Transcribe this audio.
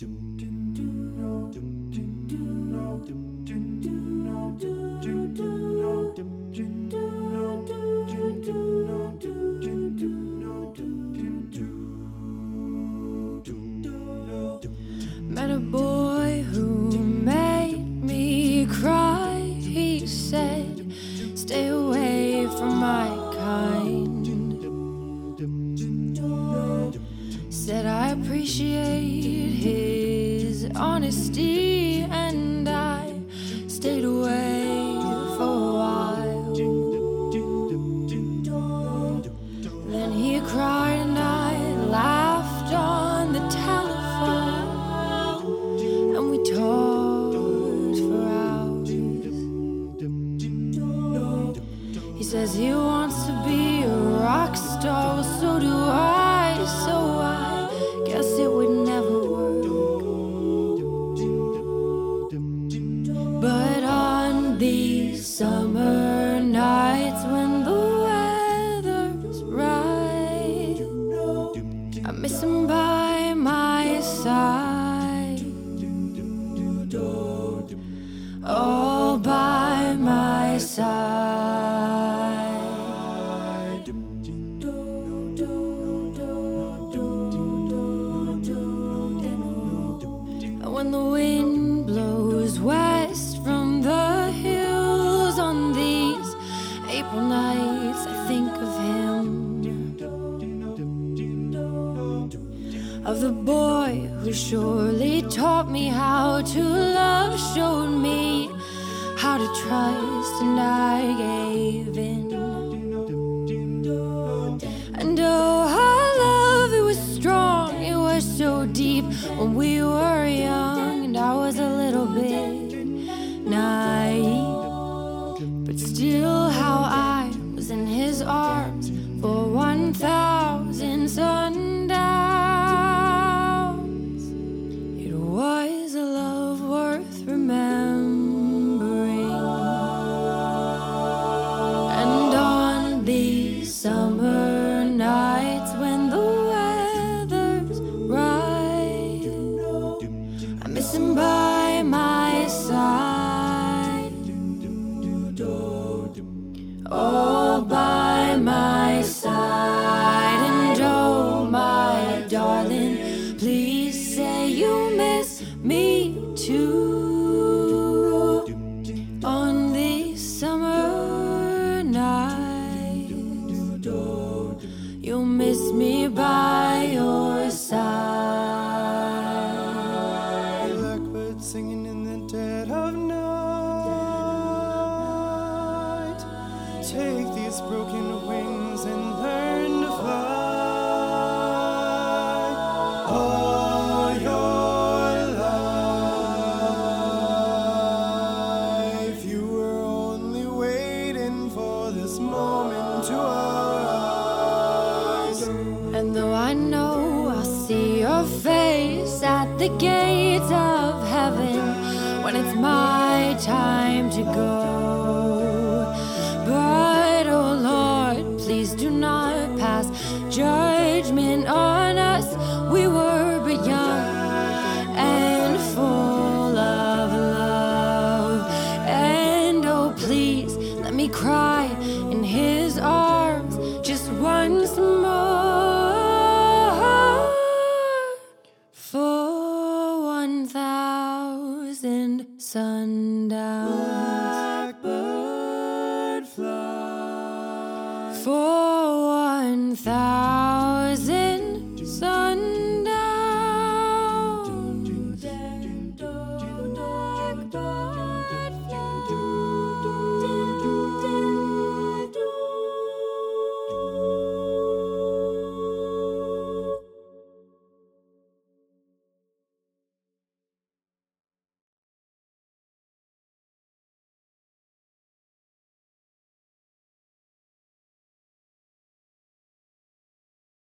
Met a boy who made me cry. He said, stay away from my kind. Said I appreciate his honesty, and I stayed away for a while. Then he cried and I laughed on the telephone, and we talked for hours. He says he wants to be a rock star, well, so do I, so I guess it would never work. But on these summer nights when the weather's right, I miss him by my side, all by my side. When the wind blows west from the hills on these April nights, I think of him, of the boy who surely taught me how to love, showed me how to trust, and I gave in. And oh, our love, it was strong, it was so deep when we were young, and I was a little bit naive, but still how I was in his arms for 1,000 sundowns. It was a love worth remembering. And on these summer nights when the weather's right, I miss him by my side, all by my side. And oh, my darling, please say you miss me too. On these summer nights, you'll miss me by your side. Blackbird singing in the dead of night. Take these broken wings and learn to fly. All your life, you were only waiting for this moment to arise. And though I know I'll see your face at the gates of heaven when it's my time to go, but oh Lord, please do not pass judgment on us. We were but young and full of love, and oh please let me cry in his arms just once more, for 1,000 sundowns, Blackbird fly. for 1,000